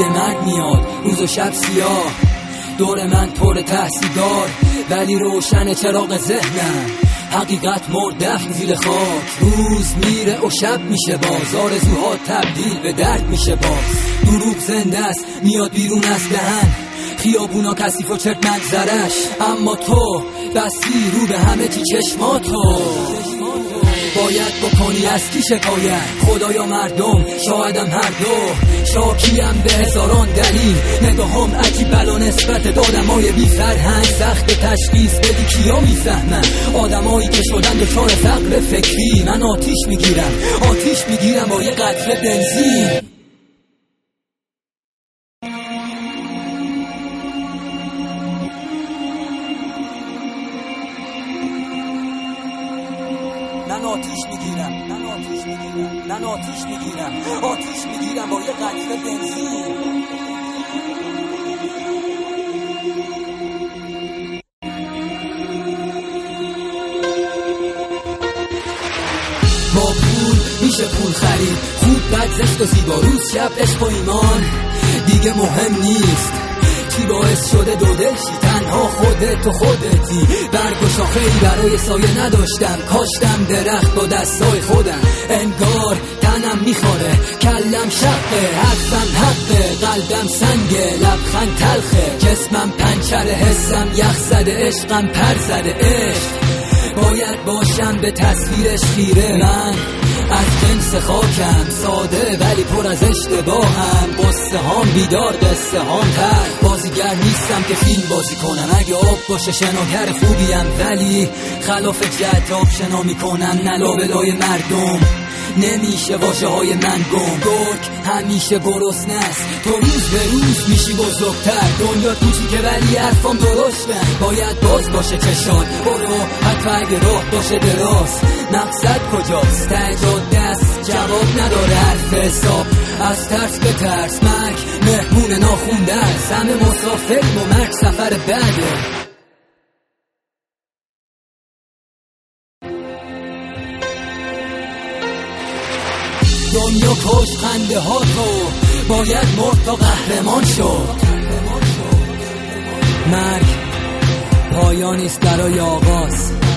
روی مرگ میاد، روز و شب سیاه، دور من طور تحصیلدار ولی روشن چراغ ذهنم. حقیقت مرده زیر خاک، روز میره و شب میشه باز، آرزوها تبدیل به درد میشه باز. دروغ زنده است میاد بیرون از دهن، خیابونا کثیف و چرت منظرش، اما تو بستی رو به همه چی چشماتو. باید بکنی از کی شکایت، خدا یا مردم، شایدم هر دو. شاکیم به هزاران دلیل، نگاهم عجیب بلا نسبت دادمای بی فرهنگ. سخت تشخیص بدی کیا میفهمن، آدمایی که شدن دچار فقر فکری. من آتیش میگیرم با یه قطره بنزین. من آتیش میگیرم با یه قطره بنزین. با پول میشه پول خرید، خوب بد زشت و زیبا، روز شب عشق و ایمان دیگه مهم نیست. چی باعث شده دو دلشی، تنها خودت و خودتی. برگ و شاخه‌ای برای سایه نداشتم، کاشتم درخت با دستای خودم. انگار تنم میخوره، کلم شقه، حرفم حقه، قلبم سنگه، لبخند تلخه، جسمم پنچره، حسم یخ زده، عشقم پر زده. عشق باید باشم به تصویرش خیره، من از جنس خاکم، ساده ولی پر از اشتباهم. قصه هام بیدار، قصه هام تر، بازیگر نیستم که فیلم بازی کنم. اگه آب باشه شناگر خوبیم، ولی خلاف جد آب شنا میکنم. نه لابلای مردم نمیشه واژه های من گم. گرگ همیشه گرسنه است، تو روز به روز میشی بزرگتر. دنیا کوچیکه ولی حرفام درشتن، باید باز باشه چشات. برو حتی اگه راه باشه دراز، مقصد کجاست؟ تعداد دست جواب نداره حرف حساب. از ترس به ترس، مرگ مهمون ناخونده است. همه مسافریم و مرگ سفر بعده. دنیا کش خنده ها تو، باید مرد تا قهرمان شد. مرگ پایانیست برای آغاز.